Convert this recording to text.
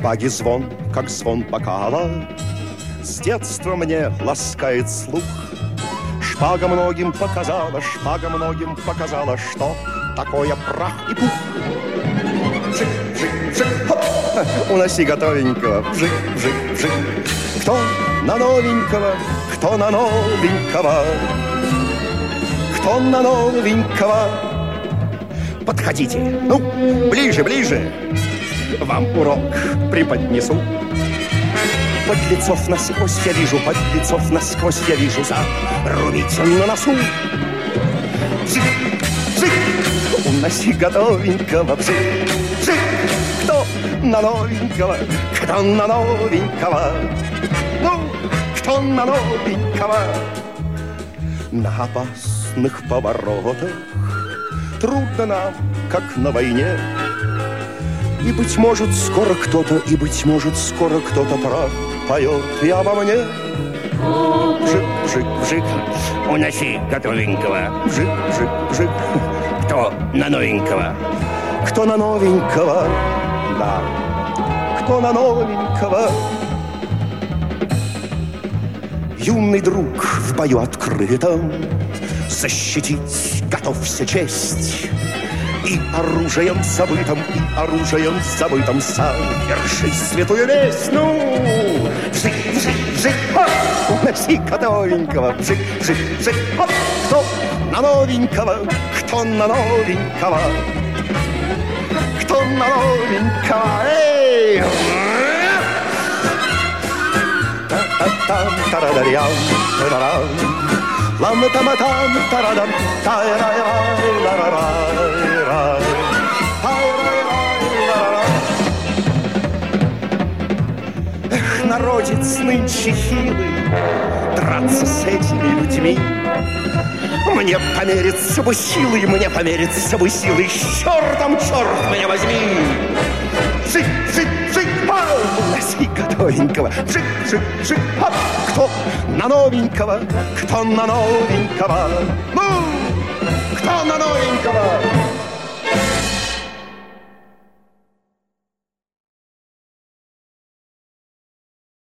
шпаги звон, как звон бокала, с детства мне ласкает слух. Шпага многим показала, что такое прах и пух. Вжик, вжик, вжик, хоп, уноси готовенького. Вжик, вжик, вжик. Кто на новенького, кто на новенького, кто на новенького. Подходите, ну, ближе, ближе, вам урок преподнесу. Подлецов насквозь я вижу, подлецов насквозь я вижу, зарубите на носу. Вжик, вжик, уноси готовенького. Вжик, вжик, кто на новенького, кто на новенького, ну, кто на новенького. На опасных поворотах трудно нам, как на войне. И, быть может, скоро кто-то, пропоет и обо мне. Вжик, вжик, вжик, уноси готовенького. Вжик, вжик, вжик, кто на новенького, кто на новенького, да, кто на новенького. Юный друг в бою открытом защитить готовься честь. И оружием забытым, соверши святую месть. Ну, вжик, вжик, вжик, хоп, уноси готовенького. Вжик, вжик, вжик, хоп, кто на новенького, кто на новенького, кто на новенького. Эй! Та-та-там-тарадарям, та-да-дам, лам-та-ма-там, тарадам, та-ра-ра-ра-ра-ра. Эх, народец нынче хилый, драться с этими людьми. Мне помериться бы силой, с чертом, черт меня возьми. Вжик, вжик, вжик, пау, уноси готовенького. Вжик, вжик, вжик, хоп, кто на новенького, кто на новенького, ну, кто на новенького.